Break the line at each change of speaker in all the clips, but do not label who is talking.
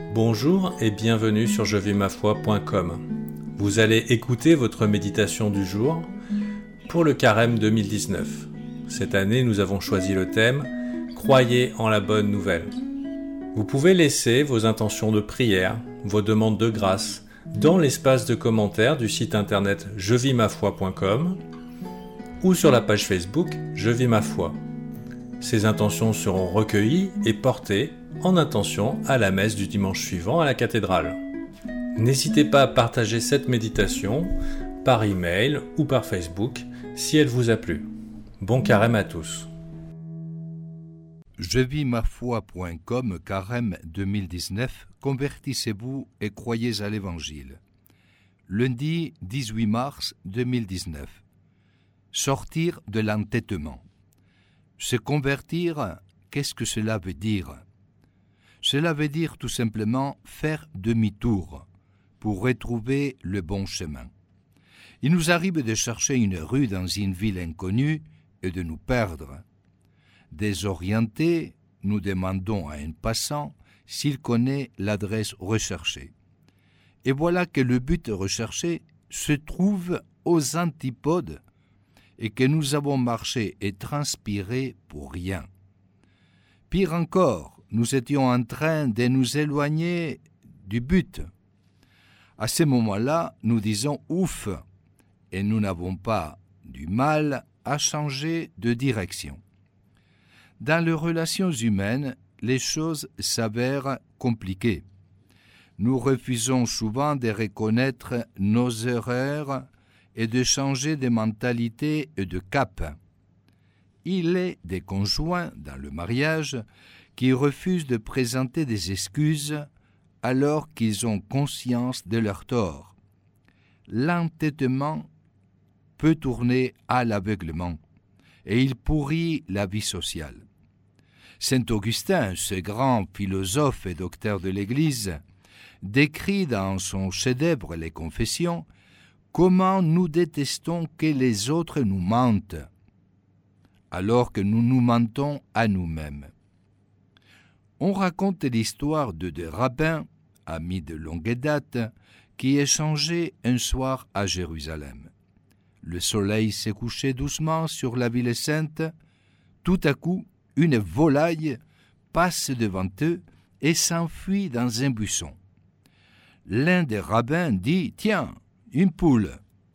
Bonjour et bienvenue sur jevimafoi.com. Vous allez écouter votre méditation du jour pour le carême 2019. Cette année, nous avons choisi le thème « Croyez en la bonne nouvelle ». Vous pouvez laisser vos intentions de prière, vos demandes de grâce dans l'espace de commentaires du site internet jevimafoi.com ou sur la page Facebook Je vis ma foi. Ces intentions seront recueillies et portées en intention à la messe du dimanche suivant à la cathédrale. N'hésitez pas à partager cette méditation par email ou par Facebook si elle vous a plu. Bon carême à tous.
Jevimafoi.com Carême 2019, convertissez-vous et croyez à l'Évangile. Lundi 18 mars 2019. Sortir de l'entêtement. Se convertir, qu'est-ce que cela veut dire ? Cela veut dire tout simplement faire demi-tour pour retrouver le bon chemin. Il nous arrive de chercher une rue dans une ville inconnue et de nous perdre. Désorientés, nous demandons à un passant s'il connaît l'adresse recherchée. Et voilà que le but recherché se trouve aux antipodes et que nous avons marché et transpiré pour rien. Pire encore, nous étions en train de nous éloigner du but. À ce moment-là, nous disons « ouf » et nous n'avons pas du mal à changer de direction. Dans les relations humaines, les choses s'avèrent compliquées. Nous refusons souvent de reconnaître nos erreurs et de changer de mentalité et de cap. Il est des conjoints dans le mariage qui refusent de présenter des excuses alors qu'ils ont conscience de leur tort. L'entêtement peut tourner à l'aveuglement et il pourrit la vie sociale. Saint Augustin, ce grand philosophe et docteur de l'Église, décrit dans son chef-d'œuvre Les Confessions comment nous détestons que les autres nous mentent, alors que nous nous mentons à nous-mêmes. On raconte l'histoire de deux rabbins, amis de longue date, qui échangeaient un soir à Jérusalem. Le soleil s'est couché doucement sur la ville sainte. Tout à coup, une volaille passe devant eux et s'enfuit dans un buisson. L'un des rabbins dit « Tiens, une poule !»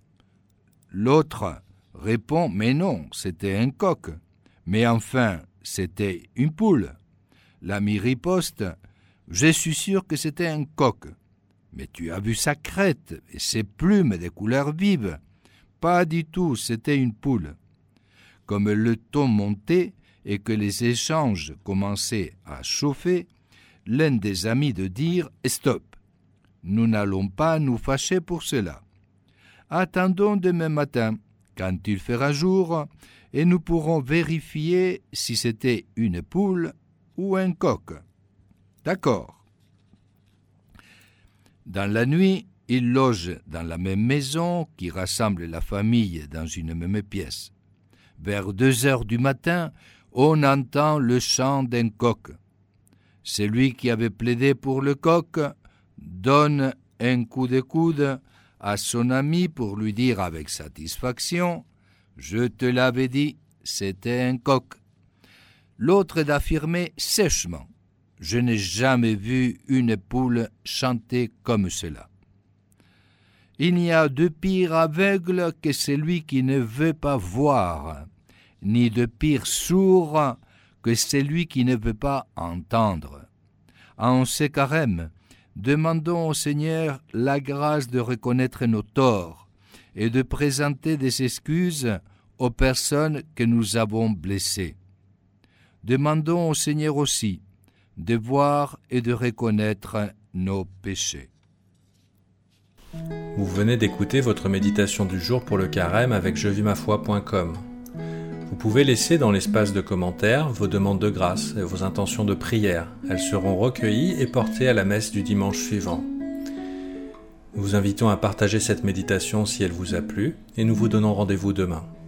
L'autre répond « Mais non, c'était un coq. » « Mais enfin, c'était une poule. » L'ami riposte « Je suis sûr que c'était un coq. » « Mais tu as vu sa crête et ses plumes de couleur vive. » « Pas du tout, c'était une poule. » Comme le ton montait et que les échanges commençaient à chauffer, l'un des amis de dire « Stop, nous n'allons pas nous fâcher pour cela. Attendons demain matin, quand il fera jour, et nous pourrons vérifier si c'était une poule ou un coq. » D'accord. Dans la nuit, ils logent dans la même maison qui rassemble la famille dans une même pièce. Vers 2 heures du matin, on entend le chant d'un coq. Celui qui avait plaidé pour le coq donne un coup de coude à son ami pour lui dire avec satisfaction « Je te l'avais dit, c'était un coq. » L'autre d'affirmer sèchement « Je n'ai jamais vu une poule chanter comme cela. » Il n'y a de pire aveugle que celui qui ne veut pas voir, ni de pire sourd que celui qui ne veut pas entendre. En ce carême, demandons au Seigneur la grâce de reconnaître nos torts et de présenter des excuses aux personnes que nous avons blessées. Demandons au Seigneur aussi de voir et de reconnaître nos péchés.
Vous venez d'écouter votre méditation du jour pour le carême avec jevimafoi.com. Vous pouvez laisser dans l'espace de commentaires vos demandes de grâce et vos intentions de prière. Elles seront recueillies et portées à la messe du dimanche suivant. Nous vous invitons à partager cette méditation si elle vous a plu et nous vous donnons rendez-vous demain.